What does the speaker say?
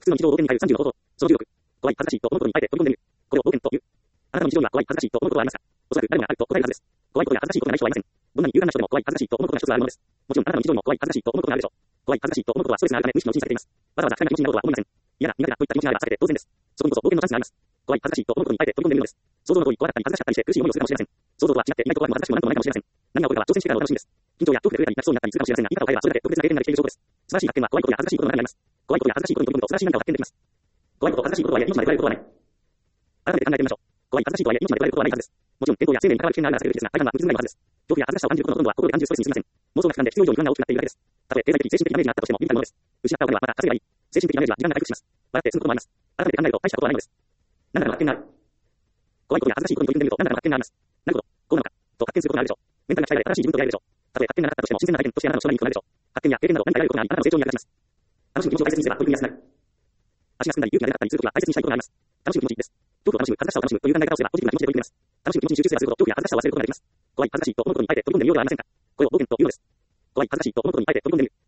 普通の日常を表に変える35法。その16。怖い、恥ずかしいと思うことにあえて飛び込んでみる。これを冒険という。あなたの日常には怖い、恥ずかしいと思うことはありますか？おそらく誰もがあると答えるはずです。怖いことや恥ずかしいことがない人はいません。どんなに勇敢な人でも怖い、恥ずかしいと思うことが一つあるものです。もちろんあなたの日常にも怖い、恥ずかしいと思うことがあるでしょう。怖い、恥ずかしいと思うことはストレスがあるため無意識のうちにされています。わざわざ不快な気持ちになろうとは思いません。嫌だ、苦手だといった気持ちがあれば避けて当然です。そこにこそ冒険のチャンスがあります。怖い、恥ずかしいと思うことにあえて飛び込んでみるのです。想像の通り怖かったり恥ずかしかったりして苦しい思いをするかもしれません。想像とは違って意外と怖くも恥ずかしくもなんともないかもしれません。何が起こるかは挑戦してからのお楽しみです。緊張や恐怖で震えたり泣きそうになったりするかもしれませんが、今を変えればそれだけ特別な経験ができている証拠です。素晴らしい発見は怖いことや恥ずかしいことの中にあります。怖いことや恥ずかしいことに飛び込むと素晴らしい何かを発見できます。怖いこと、恥ずかしいことはいえ命まで取られることはない。改めて考えてみましょう。怖い、恥ずかしいことはいえ命まで取られることはないはずです。もちろん健康や生命に関わる危険があるなら避けるべきですが、大半は無痛ないはずです。恐怖や恥ずかしさを感じることのほとんどは心で感じるストレスに過ぎません。妄想が期間で必要以上に不安が大きくなっているだけです。たとえ経済的、精神的ダメージがあったとしても短いものです。失ったお金はまた稼げばいい。精神的ダメージは時間が回復します。笑って済むこともあります。改めて考えると大したことはないのです。何らかの発見がある。怖いことや恥ずかしいことに取り組んでみると何らかの発見があります。なるほど、こうなのか、と発見することがあるでしょう。メンタルが鍛えられ正しい自分と出会えるでしょう。たとえ発見がなかったとしても新鮮な体験としてあなたの将来につながるでしょう。発見や経験など何か得られることがあり、あなたの成長に役立ちます。楽しむ気持ちを大切にすれば取り組みやすくなる。足がすくんだり勇気が出なかったりするときは大切にしたいことがあります。楽しむ気持ちです。恐怖を楽しむ、恥ずかしさを楽しむという考え方をすればポジティブな気持ちで取り組みます。楽しむ気持ちに集中すればするほど恐怖や恥ずかしさを忘れることができます。怖い、恥ずかしいと思うことにあえて飛び込んでみようではありませんか。これを冒険というのです。怖い、恥ずかしいと思うことにあえて飛び込んでみる。